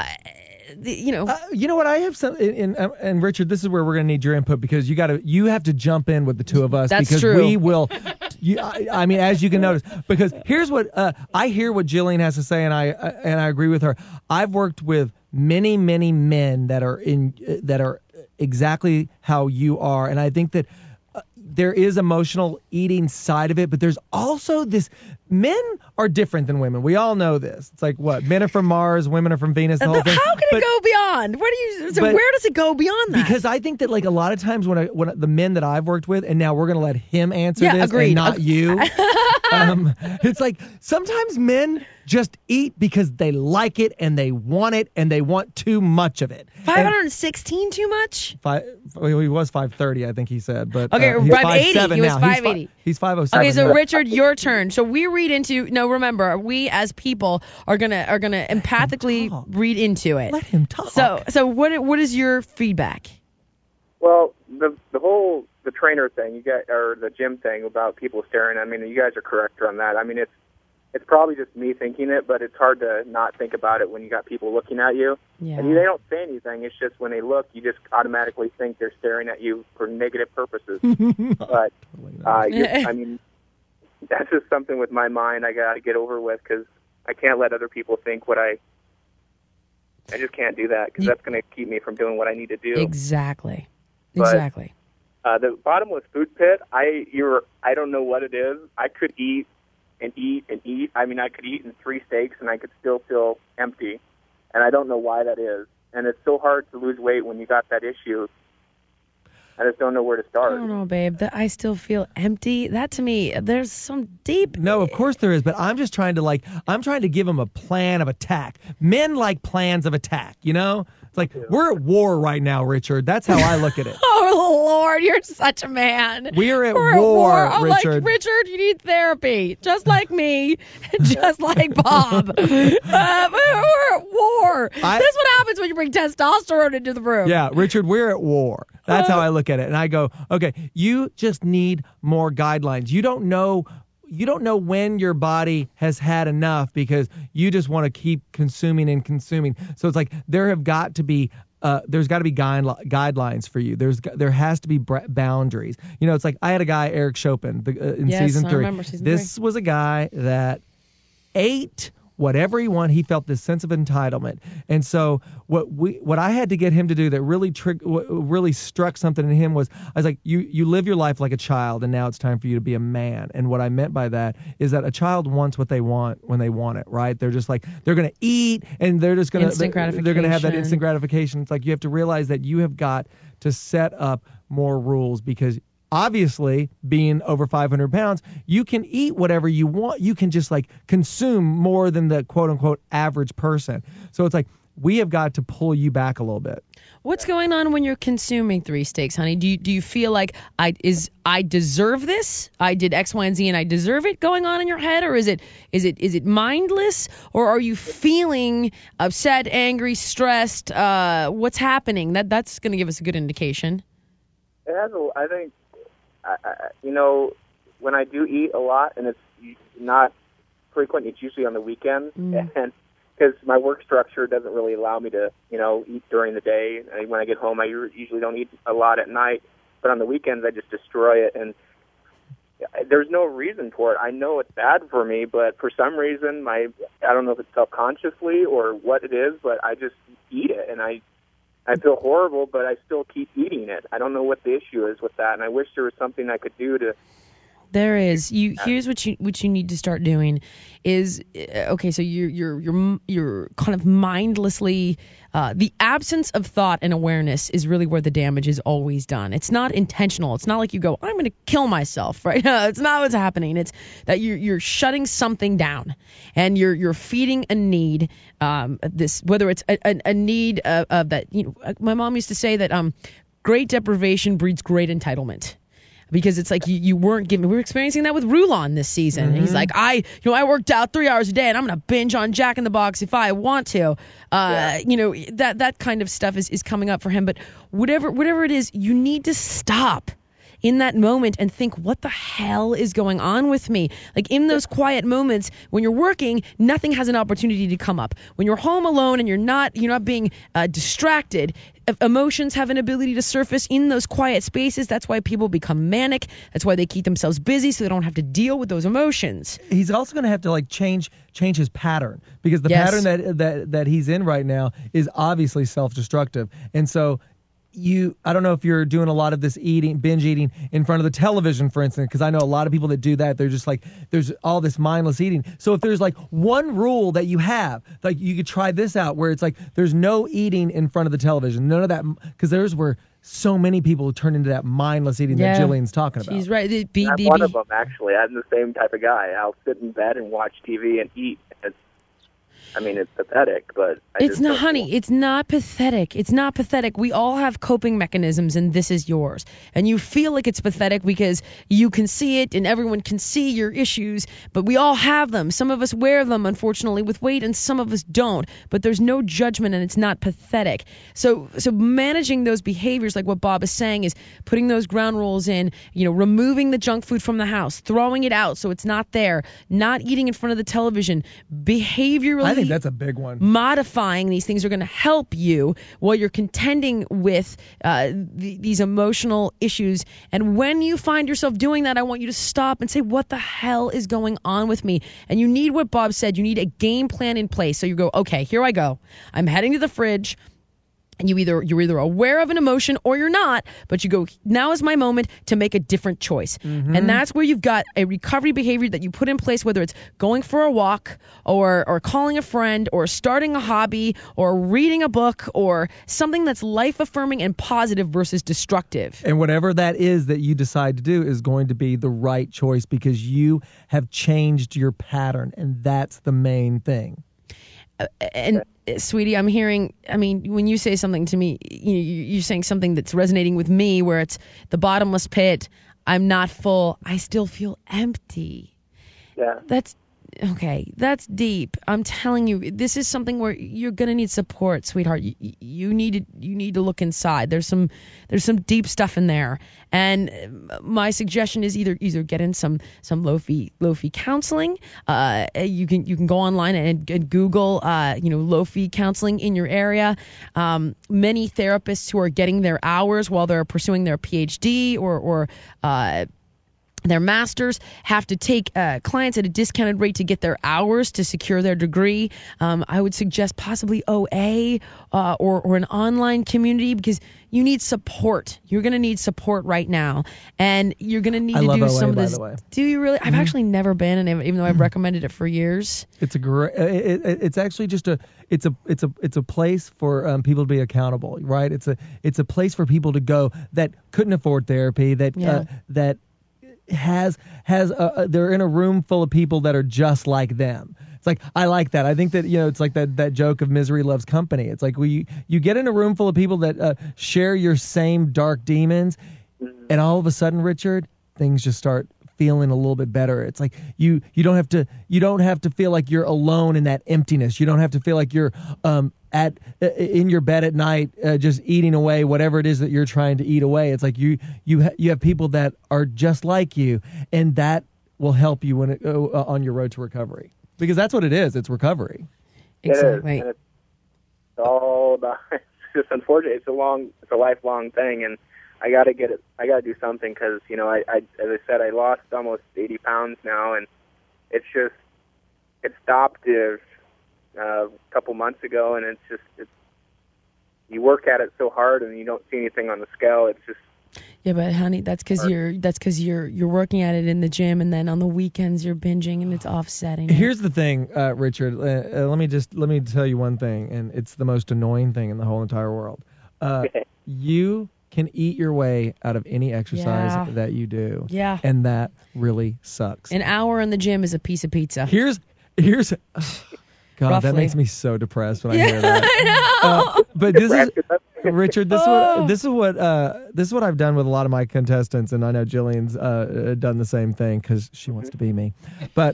You know what? I have some, and Richard, this is where we're going to need your input because you have to jump in with the two of us. That's because true. we will. I mean, as you can notice, because here's what I hear what Jillian has to say, and I agree with her. I've worked with many men that are exactly how you are, and I think that there is emotional eating side of it, but there's also this. Men are different than women. We all know this. It's like what? Men are from Mars, women are from Venus. The whole thing. How can it go beyond? Where does it go beyond that? Because I think that like a lot of times when the men that I've worked with, and now we're gonna let him answer Yeah, this agreed. and not you. It's like sometimes men just eat because they like it and they want it and they want too much of it. 516 too much? He was 530, I think he said, but Okay, he's 580. 5'7" He was now. 580. He's 507. Okay, so now. Richard, your turn. So we read into. No, remember, we as people are gonna empathically talk. read into it. Let him talk. So what is your feedback? Well, the trainer thing, or the gym thing about people staring. I mean, you guys are correct on that. I mean, it's probably just me thinking it, but it's hard to not think about it when you got people looking at you. Yeah. And they don't say anything. It's just when they look, you just automatically think they're staring at you for negative purposes. But I mean, that's just something with my mind I got to get over with because I can't let other people think what I just can't do that because that's going to keep me from doing what I need to do. Exactly. But- Exactly. The bottomless food pit, I don't know what it is. I could eat and eat and eat. I mean, I could eat in 3 steaks and I could still feel empty, and I don't know why that is. And it's so hard to lose weight when you got that issue. I just don't know where to I start. don't know, babe. I still feel empty. That to me, there's some deep. No, of course there is, but I'm just trying to give him a plan of attack. Men like plans of attack, you know? It's like we're at war right now, Richard. That's how I look at it. Oh Lord, you're such a man. We're at We're war, I'm Richard. like, Richard, you need therapy, just like me, just like Bob. We're at war. That's what happens when you bring testosterone into the room. Yeah, Richard, we're at war. That's how I look at it. And I go, okay, you just need more guidelines. You don't know when your body has had enough because you just want to keep consuming and consuming. So it's like there's got to be guidelines for you. There has to be boundaries. You know, it's like I had a guy, Eric Chopin, in Yes, season I 3. remember season This was a guy that ate whatever he wanted. He felt this sense of entitlement. And so what I had to get him to do that really struck something in him was, I was like, you live your life like a child, and now it's time for you to be a man. And what I meant by that is that a child wants what they want when they want it, right? They're just like, they're going to eat, and they're just going to, Instant they're going to have that gratification. instant gratification. It's like you have to realize that you have got to set up more rules because obviously, being over 500 pounds, you can eat whatever you want. You can just like consume more than the quote unquote average person. So it's like we have got to pull you back a little bit. What's going on when you're consuming 3 steaks, honey? Do you feel like I deserve this? I did X, Y, and Z, and I deserve it going on in your head, or is it mindless, or are you feeling upset, angry, stressed? What's happening? That's going to give us a good indication. It has I think, when I do eat a lot, and it's not frequent, it's usually on the weekends, and because my work structure doesn't really allow me to, eat during the day. And when I get home, I usually don't eat a lot at night, but on the weekends, I just destroy it, and there's no reason for it. I know it's bad for me, but for some reason, I don't know if it's self-consciously or what it is, but I just eat it, and I feel horrible, but I still keep eating it. I don't know what the issue is with that, and I wish there was something I could do to There is. Here's what you need to start doing is okay. So you're kind of mindlessly. The absence of thought and awareness is really where the damage is always done. It's not intentional. It's not like you go, I'm going to kill myself, right? It's not what's happening. It's that you're shutting something down, and you're feeding a need. This whether it's a need of that. My mom used to say that great deprivation breeds great entitlement. Because it's like you weren't given. We were experiencing that with Rulon this season. Mm-hmm. And he's like, I worked out 3 hours a day, and I'm gonna binge on Jack in the Box if I want to. That kind of stuff is coming up for him. But whatever it is, you need to stop in that moment and think, what the hell is going on with me? Like in those quiet moments when you're working, nothing has an opportunity to come up. When you're home alone and you're not being distracted, emotions have an ability to surface in those quiet spaces. That's why people become manic. That's why they keep themselves busy so they don't have to deal with those emotions. He's also going to have to like change his pattern, because the Yes. pattern that he's in right now is obviously self-destructive. And so I don't know if you're doing a lot of this binge eating in front of the television, for instance, because I know a lot of people that do that. They're just like, there's all this mindless eating. So if there's like one rule that you have, like you could try this out, where it's like there's no eating in front of the television, none of that, because there's where so many people turn into that mindless eating that Jillian's talking about. She's right. I'm one of them, actually. I'm the same type of guy. I'll sit in bed and watch TV and eat. It's pathetic, but It's not, honey. It's not pathetic. It's not pathetic. We all have coping mechanisms, and this is yours. And you feel like it's pathetic because you can see it, and everyone can see your issues. But we all have them. Some of us wear them, unfortunately, with weight, and some of us don't. But there's no judgment, and it's not pathetic. So managing those behaviors, like what Bob is saying, is putting those ground rules in. Removing the junk food from the house, throwing it out so it's not there, not eating in front of the television, behaviorally. I think that's a big one. Modifying these things are going to help you while you're contending with these emotional issues. And when you find yourself doing that, I want you to stop and say, what the hell is going on with me? And you need what Bob said. You need a game plan in place. So you go, okay, here I go. I'm heading to the fridge. And you're either aware of an emotion or you're not, but you go, now is my moment to make a different choice. Mm-hmm. And that's where you've got a recovery behavior that you put in place, whether it's going for a walk or calling a friend or starting a hobby or reading a book or something that's life-affirming and positive versus destructive. And whatever that is that you decide to do is going to be the right choice, because you have changed your pattern, and that's the main thing. And sweetie, I'm hearing, when you say something to me, you're saying something that's resonating with me, where it's the bottomless pit. I'm not full. I still feel empty. Yeah. That's okay. That's deep. I'm telling you, this is something where you're gonna need support, sweetheart. You need to look inside. There's some deep stuff in there. And my suggestion is either get in some low-fee counseling. You can go online and Google low-fee counseling in your area. Many therapists who are getting their hours while they're pursuing their PhD or their masters have to take clients at a discounted rate to get their hours to secure their degree. I would suggest possibly OA or an online community, because you need support. You're going to need support right now, and you're going to need to do OA, some of by this. the way. Do you really? I've actually never been, and even though I've recommended it for years. It's a great. It's actually just it's a place for people to be accountable, right? It's a place for people to go that couldn't afford therapy, that they're in a room full of people that are just like them. It's like, I like that. I think that, it's like that joke of misery loves company. It's like you get in a room full of people that share your same dark demons, and all of a sudden, Richard, things just start feeling a little bit better. It's like you don't have to feel like you're alone in that emptiness. You don't have to feel like you're in your bed at night just eating away whatever it is that you're trying to eat away. It's like you have people that are just like you, and that will help you on your road to recovery, because that's what it is. It's recovery. Exactly. It is. And it's all about. It's just unfortunate. It's a lifelong thing, and I got to get it. I got to do something, because I as I said, I lost almost 80 pounds now, and it stopped a couple months ago, and it's you work at it so hard and you don't see anything on the scale. It's just Yeah, but honey, that's because you're working at it in the gym, and then on the weekends you're binging, and it's offsetting. Here's the thing, Richard. Let me tell you one thing, and it's the most annoying thing in the whole entire world. You can eat your way out of any exercise that you do. Yeah. And that really sucks. An hour in the gym is a piece of pizza. Here's God, Roughly. that makes me so depressed when I hear that. I know. But this is Richard. This is what I've done with a lot of my contestants, and I know Jillian's done the same thing because she wants to be me. But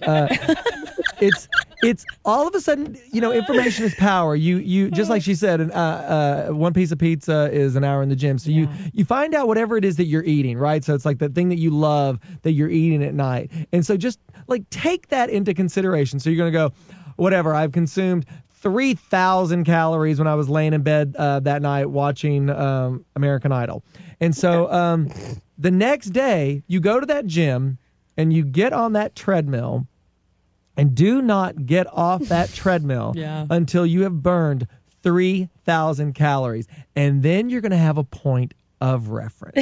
it's all of a sudden, information is power. You just like she said, one piece of pizza is an hour in the gym. So you find out whatever it is that you're eating, right? So it's like the thing that you love that you're eating at night, and so just like take that into consideration. So you're gonna go, whatever, I've consumed 3,000 calories when I was laying in bed that night watching American Idol. And so the next day, you go to that gym and you get on that treadmill, and do not get off that treadmill until you have burned 3,000 calories. And then you're going to have a point of reference.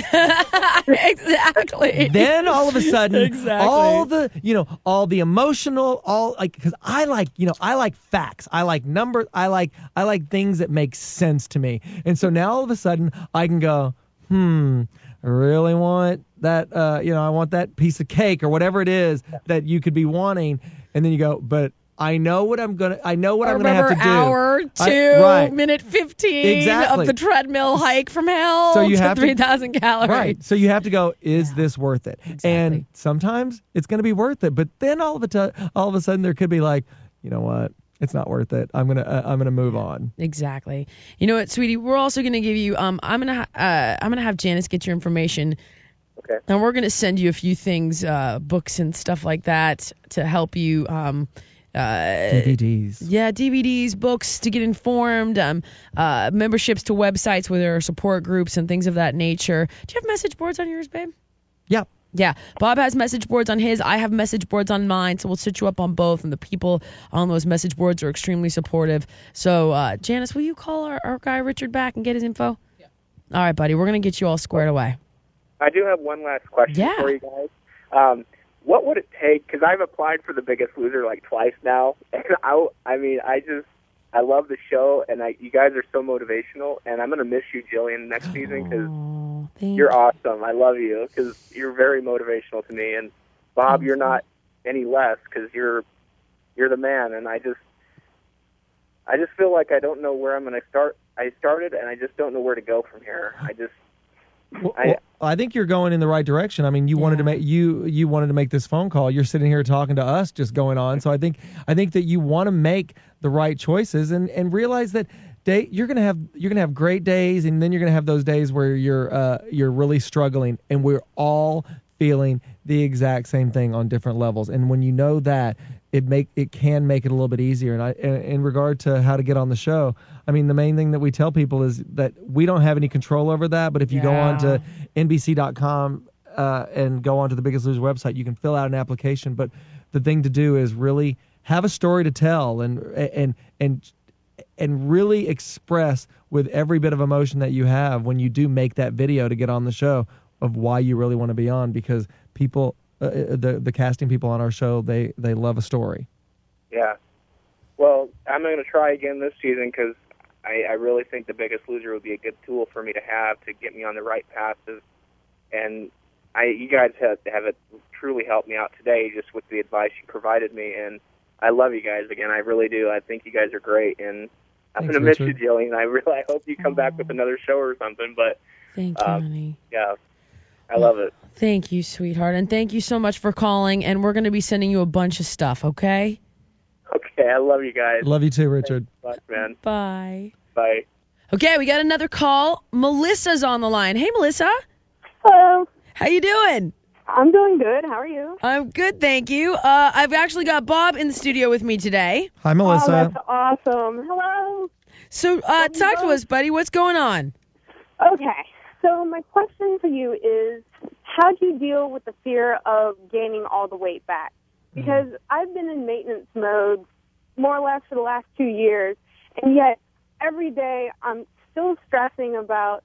Exactly. Then all of a sudden, all the emotional, because I like facts. I like numbers. I like things that make sense to me. And so now all of a sudden I can go, I really want that, I want that piece of cake or whatever it is that you could be wanting. And then you go, but I know what I'm gonna have to do. Hour 2, minute 15 exactly. of the treadmill hike from hell so you to have 3,000 calories. Right. So you have to go, is this worth it? Exactly. And sometimes it's going to be worth it, but then all of a sudden there could be like, you know what? It's not worth it. I'm gonna move on. Exactly. You know what, sweetie? We're also gonna give you. I'm gonna have Janice get your information. Okay. And we're gonna send you a few things, books and stuff like that to help you. DVDs. Yeah, DVDs, books to get informed, memberships to websites where there are support groups and things of that nature. Do you have message boards on yours, babe? Yeah. Yeah. Bob has message boards on his. I have message boards on mine, so we'll set you up on both, and the people on those message boards are extremely supportive. So, Janice, will you call our guy Richard back and get his info? Yeah. All right, buddy. We're going to get you all squared away. I do have one last question for you guys. What would it take? Because I've applied for The Biggest Loser like twice now, and I love the show, and you guys are so motivational, and I'm gonna miss you, Jillian, next season because you're awesome. I love you because you're very motivational to me, and Bob, you're not any less because you're the man, and I just feel like I don't know where I'm gonna start. I started, and I just don't know where to go from here. I think you're going in the right direction. I mean, you wanted to make this phone call. You're sitting here talking to us, just going on. So I think that you want to make the right choices and realize that you're gonna have great days, and then you're gonna have those days where you're really struggling, and we're all feeling the exact same thing on different levels. And when you know that, it can make it a little bit easier. And in regard to how to get on the show, I mean, the main thing that we tell people is that we don't have any control over that. But if you go on to NBC.com and go onto the Biggest Loser website, you can fill out an application. But the thing to do is really have a story to tell and really express with every bit of emotion that you have when you do make that video to get on the show of why you really want to be on, because people, the casting people on our show, they love a story. Yeah. Well, I'm going to try again this season because I really think The Biggest Loser would be a good tool for me to have to get me on the right path. And you guys have truly helped me out today just with the advice you provided me. And I love you guys again. I really do. I think you guys are great. And I'm going to miss you, Jillian. I hope you come back with another show or something. But thank you, honey. Yeah. I love it. Thank you, sweetheart. And thank you so much for calling. And we're going to be sending you a bunch of stuff, okay? Okay. I love you guys. Love you too, Richard. Thanks so much, man. Bye. Bye. Okay, we got another call. Melissa's on the line. Hey, Melissa. Hello. How you doing? I'm doing good. How are you? I'm good, thank you. I've actually got Bob in the studio with me today. Hi, Melissa. Oh, that's awesome. Hello. So talk to us, buddy. What's going on? Okay. So my question for you is, how do you deal with the fear of gaining all the weight back? Because I've been in maintenance mode more or less for the last 2 years, and yet every day I'm still stressing about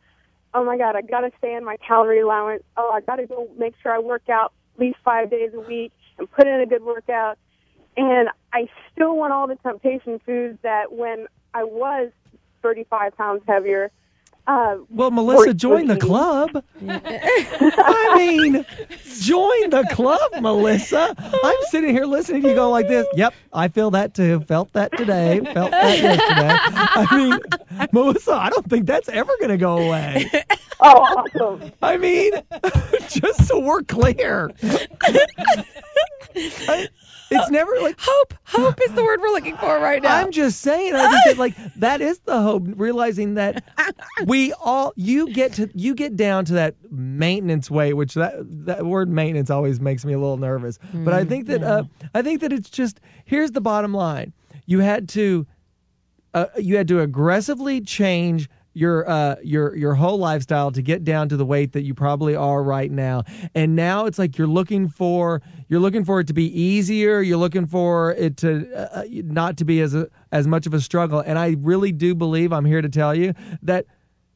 oh my God, I got to stay in my calorie allowance. Oh, I got to go make sure I work out at least 5 days a week and put in a good workout. And I still want all the temptation foods that when I was 35 pounds heavier. Well, Melissa, join the club. I mean, join the club, Melissa. I'm sitting here listening to you go like this. Yep, I feel that too. Felt that today. Felt that yesterday. I mean, Melissa, I don't think that's ever going to go away. Oh, awesome. I mean, just so we're clear. It's never like Hope is the word we're looking for right now. I'm just saying. I think that like that is the hope. Realizing that you get down to that maintenance weight, which that word maintenance always makes me a little nervous. But I think that it's just here's the bottom line. You had to aggressively change your whole lifestyle to get down to the weight that you probably are right now. And now it's like you're looking for it to be easier. You're looking for it to not to be as much of a struggle. And I really do believe, I'm here to tell you, that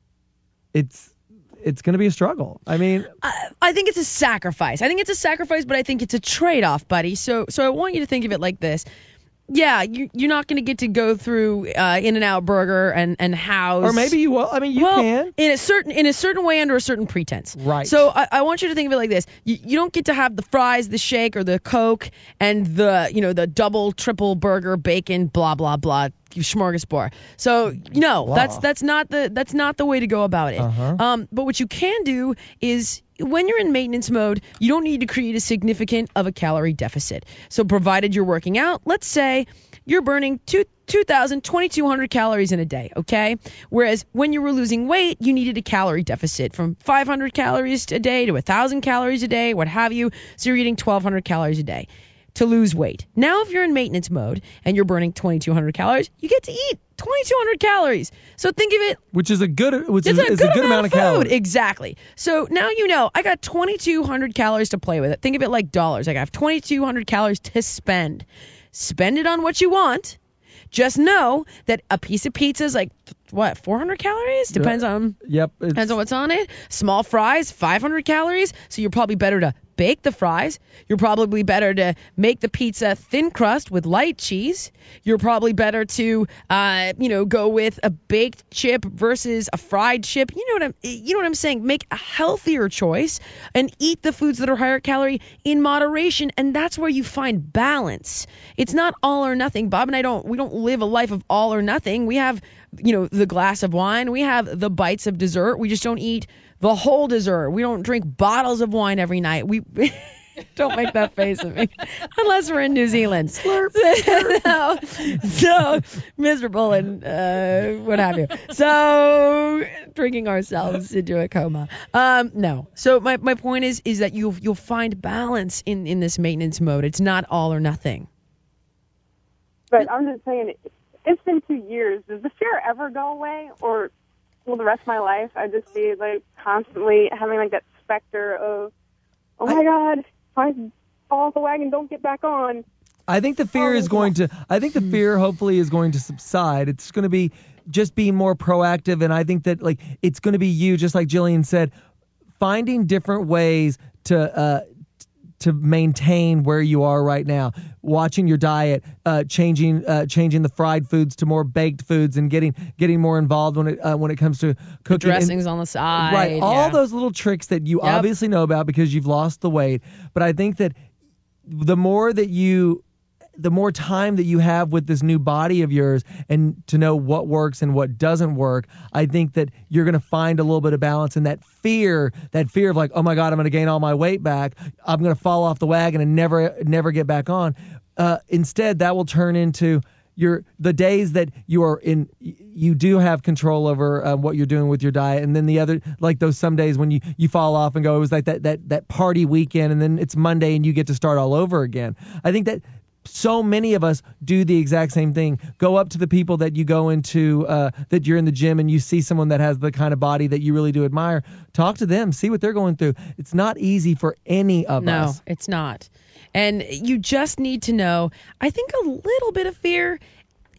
it's going to be a struggle. I mean, I think it's a sacrifice. But I think it's a trade-off, buddy. So I want you to think of it like this. Yeah, you're not going to get to go through In-N-Out Burger and House. Or maybe you will. I mean, you can. In a certain way under a certain pretense. Right. So I want you to think of it like this. You don't get to have the fries, the shake, or the Coke, and the double, triple burger, bacon, blah, blah, blah, smorgasbord. So, no, Wow. that's not the way to go about it. Uh-huh. But what you can do is, when you're in maintenance mode, you don't need to create a significant of a calorie deficit. So provided you're working out, let's say you're burning 2,200 calories in a day, okay? Whereas when you were losing weight, you needed a calorie deficit from 500 calories a day to 1,000 calories a day, what have you. So you're eating 1,200 calories a day to lose weight. Now, if you're in maintenance mode and you're burning 2,200 calories, you get to eat 2,200 calories. So think of it. Which is a good amount of food. calories. Exactly. So now you know I got 2,200 calories to play with. Think of it like dollars. I have 2,200 calories to spend. Spend it on what you want. Just know that a piece of pizza is like, 400 calories? Depends on what's on it. Small fries, 500 calories. So you're probably better to bake the fries. You're probably better to make the pizza thin crust with light cheese. You're probably better to, go with a baked chip versus a fried chip. You know what I'm saying? Make a healthier choice and eat the foods that are higher calorie in moderation. And that's where you find balance. It's not all or nothing. Bob and we don't live a life of all or nothing. We have, the glass of wine. We have the bites of dessert. We just don't eat the whole dessert. We don't drink bottles of wine every night. We don't make that face at me unless we're in New Zealand. So miserable and what have you. So drinking ourselves into a coma. No. So my point is that you'll find balance in this maintenance mode. It's not all or nothing. But I'm just saying, it's been 2 years. Does the fear ever go away, or will the rest of my life I just be like constantly having like that specter of, oh my God, if I fall off the wagon, don't get back on? I think the fear the fear hopefully is going to subside. It's going to be just being more proactive, and I think that like it's going to be you, just like Jillian said, finding different ways to maintain where you are right now, watching your diet, changing the fried foods to more baked foods, and getting more involved when it comes to cooking. The dressings on the side, right? All those little tricks that you obviously know about because you've lost the weight. But I think that the more time that you have with this new body of yours, and to know what works and what doesn't work, I think that you're going to find a little bit of balance. And that fear of like, oh my God, I'm going to gain all my weight back, I'm going to fall off the wagon and never get back on. Instead, that will turn into the days that you do have control over what you're doing with your diet, and then the other, like those some days when you fall off and go, it was like that party weekend, and then it's Monday and you get to start all over again. I think that so many of us do the exact same thing. Go up to the people that you go into, that you're in the gym and you see someone that has the kind of body that you really do admire. Talk to them, see what they're going through. It's not easy for any of us. No, it's not. And you just need to know, I think a little bit of fear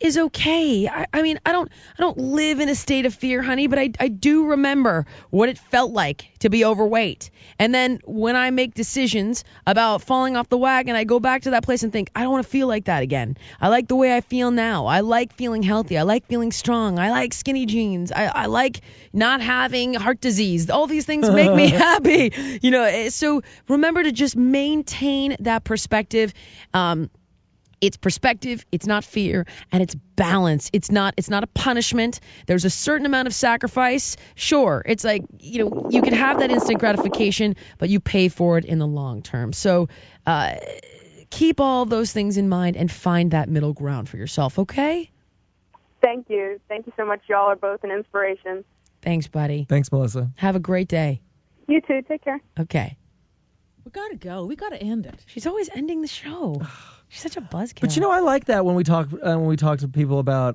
is okay. I mean, I don't live in a state of fear, honey, but I do remember what it felt like to be overweight. And then when I make decisions about falling off the wagon, I go back to that place and think, I don't want to feel like that again. I like the way I feel now. I like feeling healthy. I like feeling strong. I like skinny jeans. I like not having heart disease. All these things make me happy. You know, so remember to just maintain that perspective. It's perspective, it's not fear, and it's balance. It's not a punishment. There's a certain amount of sacrifice. Sure, it's like, you know, you can have that instant gratification, but you pay for it in the long term. So keep all those things in mind and find that middle ground for yourself, okay? Thank you. Thank you so much. Y'all are both an inspiration. Thanks, buddy. Thanks, Melissa. Have a great day. You too. Take care. Okay. We gotta go. We gotta end it. She's always ending the show. She's such a buzzkill. But you know, I like that when we talk to people about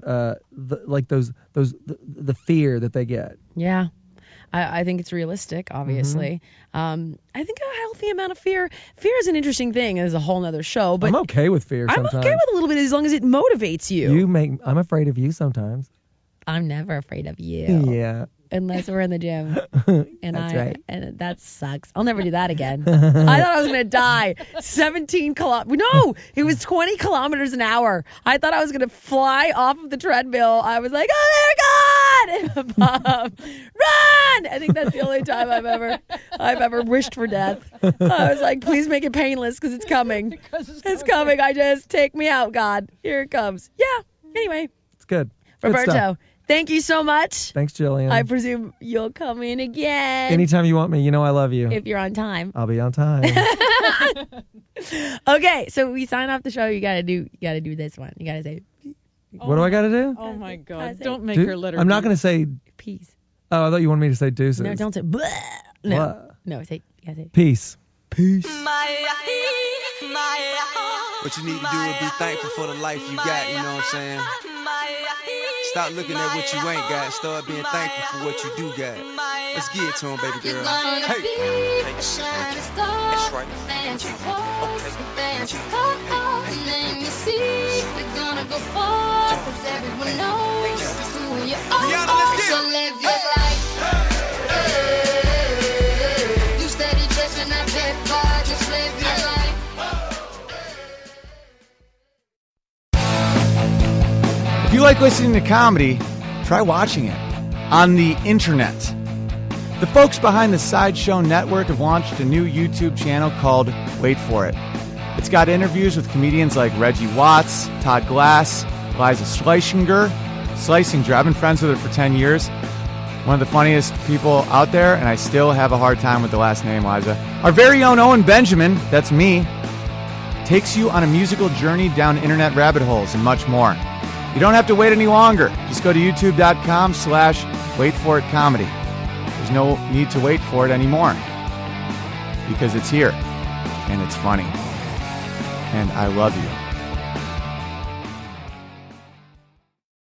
the fear that they get. Yeah. I think it's realistic, obviously. I think a healthy amount of fear. Fear is an interesting thing. It's a whole nother show. But I'm okay with fear sometimes. I'm okay with a little bit as long as it motivates you. I'm afraid of you sometimes. I'm never afraid of you. Yeah. Unless we're in the gym. And That's right. And that sucks. I'll never do that again. I thought I was going to die. 17 kilometers. No, it was 20 kilometers an hour. I thought I was going to fly off of the treadmill. I was like, oh, there God! Run! I think that's the only time I've ever wished for death. I was like, please make it painless because it's coming. It's coming. I just take me out, God. Here it comes. Yeah. Anyway. It's good. Roberto. Thank you so much. Thanks, Jillian. I presume you'll come in again. Anytime you want me, you know I love you. If you're on time. I'll be on time. Okay, so we sign off the show. You gotta do this one. You gotta say What do I gotta do? Oh my God! say- Don't make her let her. I'm not gonna say. peace. Oh, I thought you wanted me to say deuces. No, don't say bleh. No, What? no, you gotta say Peace. Peace. What you need to do is be thankful for the life you got, you know what I'm saying? Stop looking at what you ain't got. Start being thankful for what you do got. Let's get it to him, baby girl. Hey. That's right. Let me see. We're gonna go far, 'cause everyone knows who you Rihanna, are. let's get So it. live your life. You steady chasing that paper, just live your life. If you like listening to comedy, try watching it on the internet. The folks behind the Sideshow Network have launched a new YouTube channel called Wait For It. It's got interviews with comedians like Reggie Watts, Todd Glass, Liza Schlesinger. I've been friends with her for 10 years. One of the funniest people out there, and I still have a hard time with the last name, Liza. Our very own Owen Benjamin, that's me, takes you on a musical journey down internet rabbit holes and much more. You don't have to wait any longer. Just go to youtube.com/waitforitcomedy. There's no need to wait for it anymore because it's here and it's funny. And I love you.